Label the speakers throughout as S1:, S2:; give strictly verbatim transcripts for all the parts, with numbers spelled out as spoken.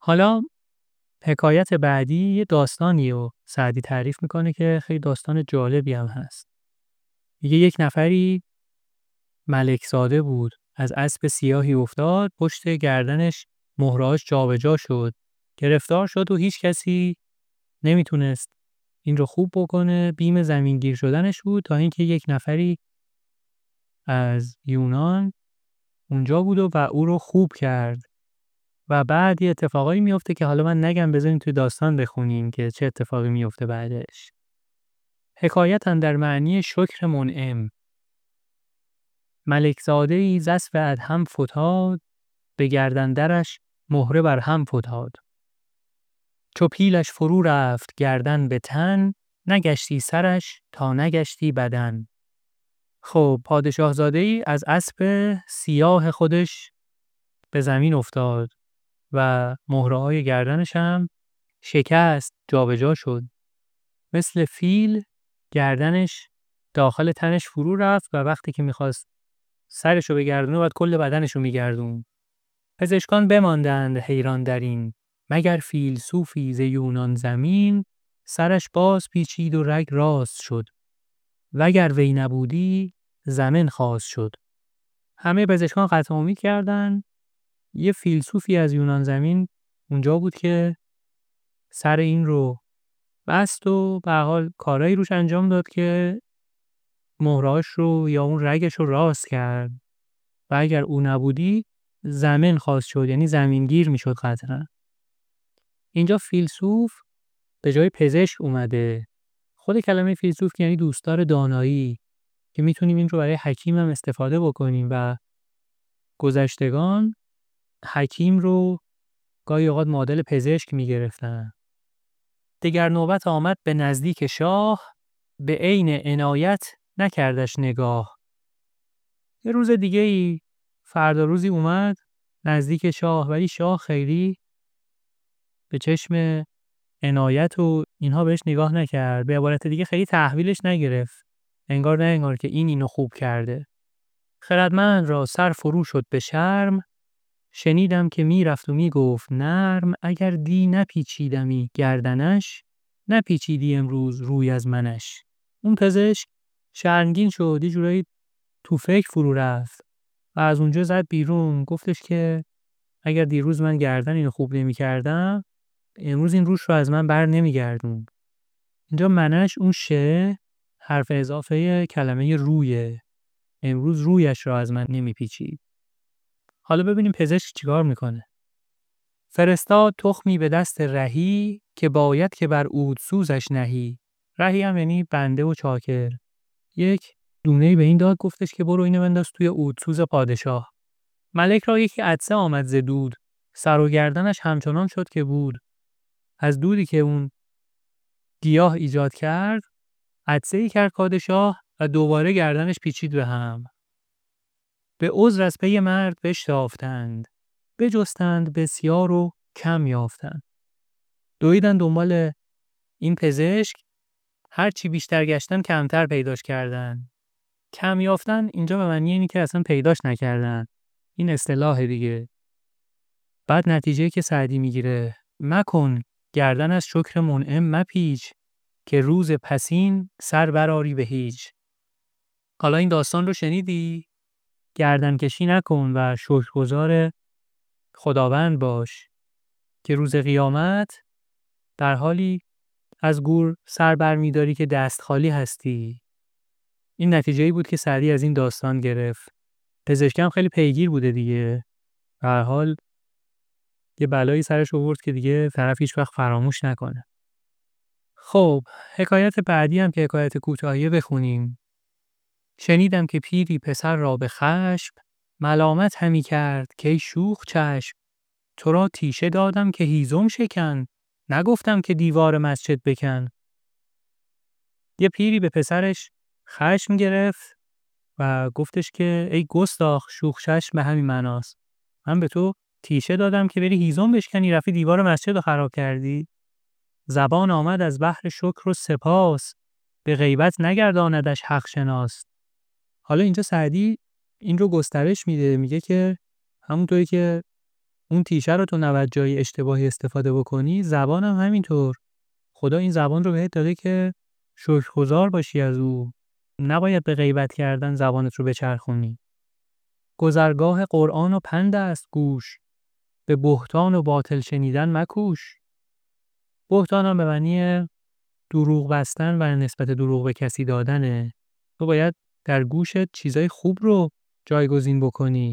S1: حالا حکایت بعدی یه داستانی رو سعدی تعریف میکنه که خیلی داستان جالبی هم هست. میگه یک نفری ملک زاده بود، از اسب سیاهی افتاد، پشت گردنش مهرهاش جابجا شد، گرفتار شد و هیچ کسی نمیتونست این رو خوب بکنه. بیم زمینگیر شدنش بود تا اینکه یک نفری از یونان اونجا بود و, و او رو خوب کرد. و بعد یه اتفاقایی میفته که حالا من نگم، بذاریم توی داستان بخونیم که چه اتفاقی میفته بعدش. حکایت در معنی شکر منعم. ملک زاده ای ز اسب ادهم فتاد، به گردن درش مهره بر هم فتاد. چو پیلش فرو رفت گردن به تن، نگشتی سرش تا نگشتی بدن. خب پادشاه زاده ای از اسب سیاه خودش به زمین افتاد و مهره‌های گردنش هم شکست، جابجا شد. مثل فیل گردنش داخل تنش فرو رفت و وقتی که میخواست سرشو بگردونه باید کل بدنشو میگردون. پزشکان بماندند حیران در این، مگر فیلسوفی ز یونان زمین، سرش باز پیچید و رگ راست شد، وگر وی نبودی زمین خواست شد. همه پزشکان قطع امید کردن. یه فیلسوفی از یونان زمین اونجا بود که سر این رو بست و به هر حال کارایی روش انجام داد که مهرهاش رو یا اون رگش رو راست کرد و اگر او نبودی زمین خواست شد، یعنی زمینگیر میشد قطعا. اینجا فیلسوف به جای پزشک اومده. خود کلمه فیلسوف یعنی دوستدار دانایی، که میتونیم این رو برای حکیم هم استفاده بکنیم و گذشتگان حکیم رو گاهی اوقات معادل پزشک میگرفتن. دگر نوبت آمد به نزدیک شاه، به عین عنایت نکردش نگاه. یه روز دیگه ای فردا روزی اومد نزدیک شاه، ولی شاه خیلی به چشم عنایت و اینها بهش نگاه نکرد. به عبارت دیگه خیلی تحویلش نگرفت، انگار نه انگار که این اینو خوب کرده. خردمند را سر فرو شد به شرم، شنیدم که می رفت و می گفت نرم. اگر دی نپیچیدمی گردنش، نپیچیدی امروز روی از منش. اون پزشک شرمگین شد، یه جورایی تو فکر فرو رفت و از اونجا زد بیرون. گفتش که اگر دیروز من گردن اینو خوب نمی کردم، امروز این روش رو از من بر نمی گردون. اینجا منش اون شه حرف اضافه کلمه رویه. امروز رویش رو از من نمی پیچید. حالا ببینیم پزشک چیکار میکنه. فرستاد تخمی به دست رهی، که باید که بر عود سوزش نهی. رهی هم یعنی بنده و چاکر. یک دونه‌ای به این داد، گفتش که برو اینو بنداز توی عود سوز پادشاه. ملک را یکی عطسه آمد ز دود، سر و گردنش همچنان شد که بود. از دودی که اون گیاه ایجاد کرد عطسه‌ای کرد پادشاه و دوباره گردنش پیچید به هم. به عذر از پی مرد بشتافتند، بجستند بسیار و کم یافتند. دویدن دنبال این پزشک، هر چی بیشتر گشتن کمتر پیداش کردن. کم یافتن اینجا به معنی اینه که اصلا پیداش نکردن. این اصطلاح دیگه. بعد نتیجه که سعدی میگیره، مکن گردن از شکر منعم مپیچ، که روز پسین سر براری به هیچ. حالا این داستان رو شنیدی؟ گردن کشی نکن و شکرگزار خداوند باش که روز قیامت در حالی از گور سر بر می داری که دست خالی هستی. این نتیجه‌ای بود که سعدی از این داستان گرفت. پزشکم خیلی پیگیر بوده دیگه. به هر حال یه بلایی سرش آورد که دیگه طرف هیچ وقت فراموش نکنه. خب حکایت بعدی هم که حکایت کوتاهیه بخونیم. شنیدم که پیری پسر را به خشم، ملامت همی کرد که ای شوخ چشم. تو را تیشه دادم که هیزم شکن، نگفتم که دیوار مسجد بکن. یه پیری به پسرش خشم گرفت و گفتش که ای گستاخ، شوخ چشم به همین معناست. من به تو تیشه دادم که بری هیزم بشکنی، رفتی دیوار مسجد رو خراب کردی. زبان آمد از بحر شکر و سپاس، به غیبت نگرداندش حق شناس. حالا اینجا سعدی این رو گسترش میده، میگه که همونطوری که اون تیشه رو تو نود جای اشتباهی استفاده بکنی، زبان هم همینطور. خدا این زبان رو بهت داده که شکرگزار باشی از او. نباید به غیبت کردن زبانت رو بچرخونی. گذرگاه قرآن و پند است گوش، به بهتان و باطل شنیدن مکوش. بهتان هم به معنی دروغ بستن و نسبت دروغ به کسی دادنه. تو باید در گوشت چیزای خوب رو جایگزین بکنی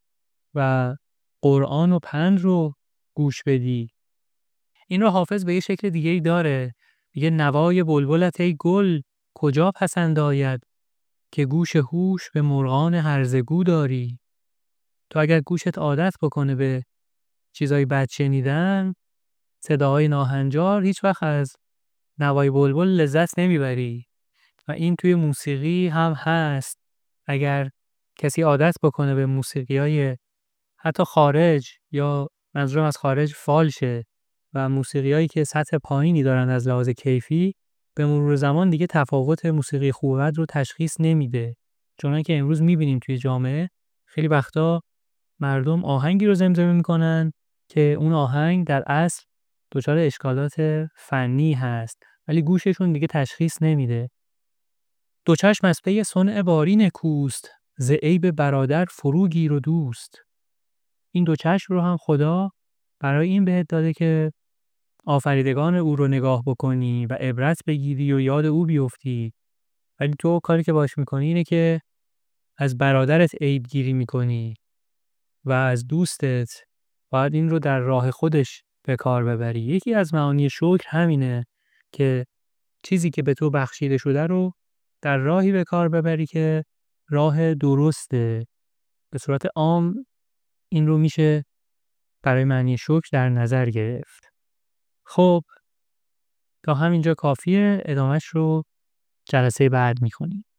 S1: و قرآن و پند رو گوش بدی. این رو حافظ به یه شکل دیگه ای داره. میگه نوای بلبلت ای گل کجا پسند آید، که گوش هوش به مرغان هرزه گو داری. تو اگر گوشت عادت بکنه به چیزای بد شنیدن، صداهای ناهنجار، هیچ وقت از نوای بلبل لذت نمیبری. و این توی موسیقی هم هست. اگر کسی عادت بکنه به موسیقیای حتی خارج، یا منظورم از خارج فالشه، و موسیقیایی که سطح پایینی دارن از لحاظ کیفی، به مرور زمان دیگه تفاوت موسیقی خوب و بد رو تشخیص نمیده. چونانکه امروز میبینیم توی جامعه خیلی وقتا مردم آهنگی رو زمزمه میکنن که اون آهنگ در اصل دچار اشکالات فنی هست، ولی گوششون دیگه تشخیص نمیده. دو چشم از پی صنع باری نکوست، ز عیب برادر فرو گیر و دوست. این دو چشم رو هم خدا برای این بهت داده که آفریدگان او رو نگاه بکنی و عبرت بگیری و یاد او بیفتی. ولی تو کاری که باش میکنی اینه که از برادرت عیب گیری میکنی و از دوستت باید این رو در راه خودش به کار ببری. یکی از معانی شکر همینه که چیزی که به تو بخشیده شده رو در راهی به کار ببری که راه درسته. به صورت عام این رو میشه برای معنی شکر در نظر گرفت. خب تا همینجا کافیه، ادامهش رو جلسه بعد میکنیم.